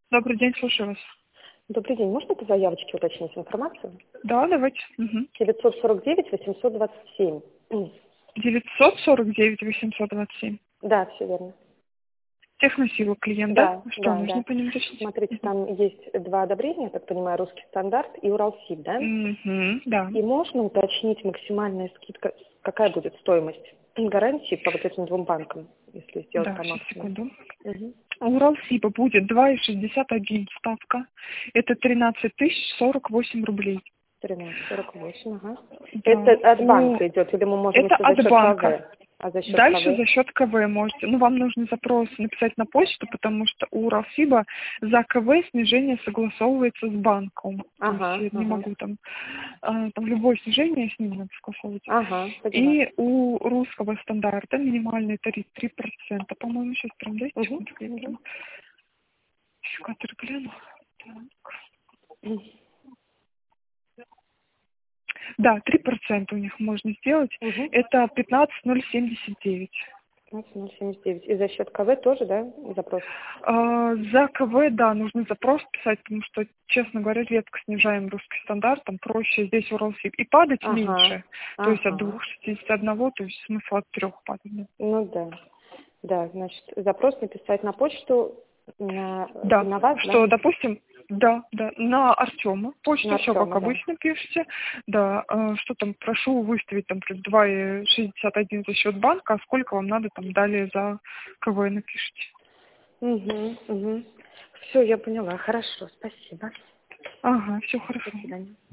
Добрый день, слушаю вас. Добрый день. Можно по заявочке уточнить информацию? Да, давайте. Угу. 949 827. 949 827. Да, все верно. Техносила клиент, да? Да, Что да, нужно да. по ним уточнить? Смотрите, там есть два одобрения, я так понимаю, русский стандарт и Уралсиб, да? Угу, да. И можно уточнить максимальная скидка, какая будет стоимость гарантии по вот этим двум банкам, если сделать Да, по сейчас, максимуму? секунду. Угу. У Уралсиба будет 2,61 ставка. Это 13 048 рублей. 13,48, ага. Да. Это от банка идет, или мы можем Это еще за от счет банка. КВ? А за счет Дальше КВ? за счет КВ можете. Ну, вам нужно запрос написать на почту, потому что у Уралсиба за КВ снижение согласовывается с банком. То есть Ага, я не ага. могу там любое снижение с ним надо согласовывать. Ага, поняла. И у русского стандарта минимальный тариф 3%, по-моему, сейчас прям, дайте Угу. секундочку, я прям катер гляну. Так. Да, 3% у них можно сделать. Угу. Это 15,079. 15,079. И за счет КВ тоже, да, запрос? За КВ, да, нужно запрос писать, потому что, честно говоря, редко снижаем русский стандарт, там проще здесь Уралсиб. И падать Ага, меньше, то есть от ага. 2,61, то есть смысл от 3 падать. Да. Ну да. Да, значит, запрос написать на почту Да, на вас, да? что, допустим, да, на Артема. На Почту все как Артема, да. обычно пишете. Да, что там, прошу выставить, там, 2,61 за счет банка, а сколько вам надо там далее за КВ напишите. Угу, угу. Все, я поняла. Хорошо, спасибо. Ага, все До хорошо. свидания.